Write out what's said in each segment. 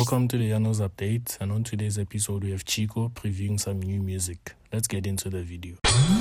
Welcome to the Yanos Update, and on today's episode we have Chico previewing some new music. Let's get into the video.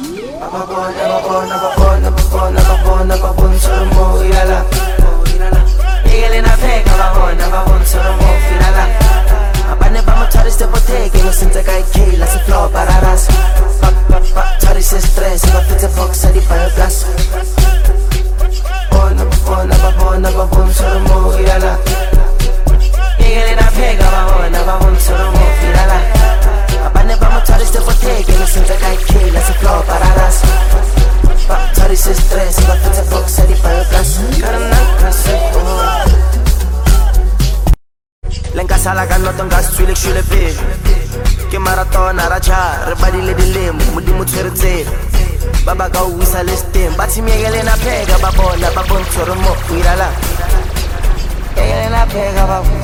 Sala ka no tonga swile shule pe ke marathon aracha re badile dilemo modimo tshweretse baba ka uisa lestem bathi miyekele na pheka babona babontshoro mo irala yekele na pheka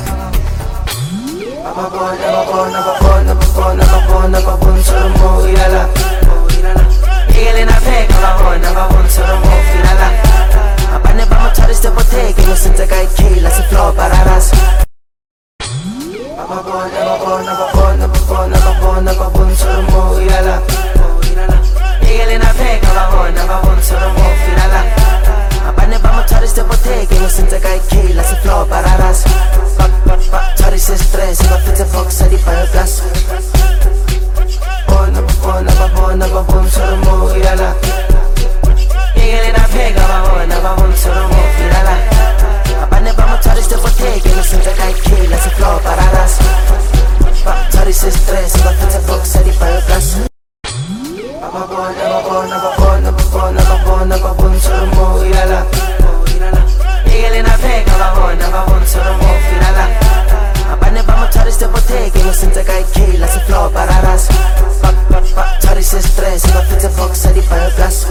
babona babontshoro mo irala yekele na pheka babona babontshoro mo irala abane ba mothariste boteke no sentse ka ikila se flow pararas babona mo irala yekele na pheka babona mo irala abane ba mothariste boteke no sentse ka ikila se flow pararas tharise stress ba fitse fox di fire plus babona mo irala yekele na pheka babona mo irala abane ba mothariste boteke no sentse ka ikila se flow pararas tharise stress ba fitse fox di fire plus babona mo irala yekele na pheka babona mo irala abane ba mothariste boteke no sentse ka ikila se flow pararas tharise stress ba fitse fox di fire plus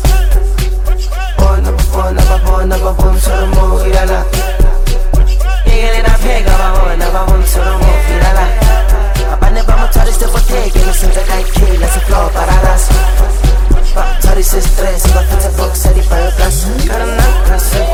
babona mo irala yekele na pheka babona mo irala abane ba mothariste boteke no sentse ka ikila se flow pararas tharise stress ba fitse fox di fire plus